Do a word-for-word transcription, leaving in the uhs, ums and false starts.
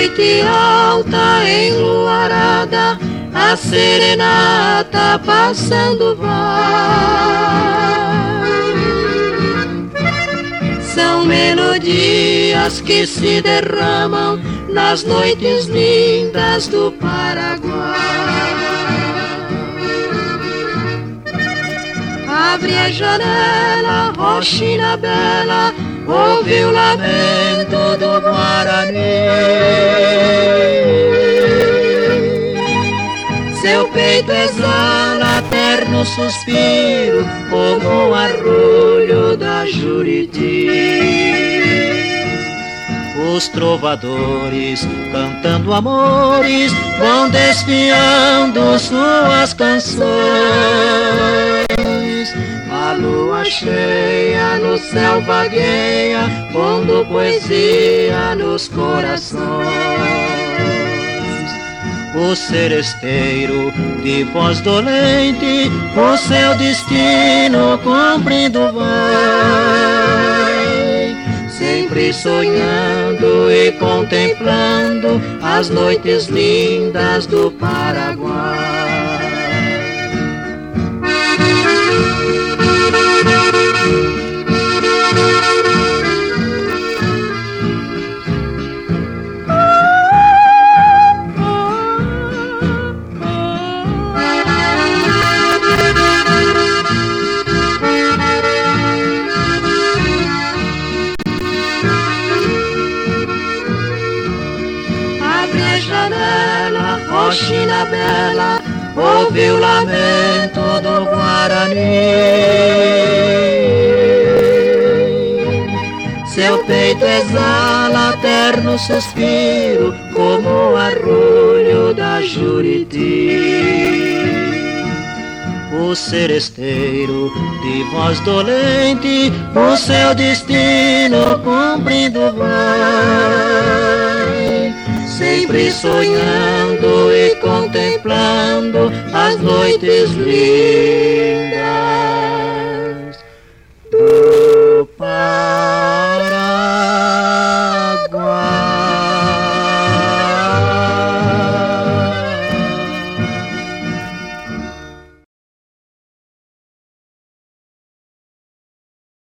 noite alta enluarada, a serenata passando vai. São melodias que se derramam nas noites lindas do Paraguai. Abre a janela, roxina bela, ouve o lamento do Guarani. Seu peito exala terno suspiro, como o arrulho da Juriti. Os trovadores, cantando amores, vão desfiando suas canções. A lua cheia no céu vagueia, pondo poesia nos corações. O seresteiro de voz dolente, o seu destino cumprindo vai. Sempre sonhando e contemplando as noites lindas do Paraguai. Roxina bela, ouve o lamento do Guarani. Seu peito exala terno suspiro, como o arrulho da Juriti. O seresteiro de voz dolente, o seu destino cumprindo vai. Sempre sonhando e contemplando as noites lindas do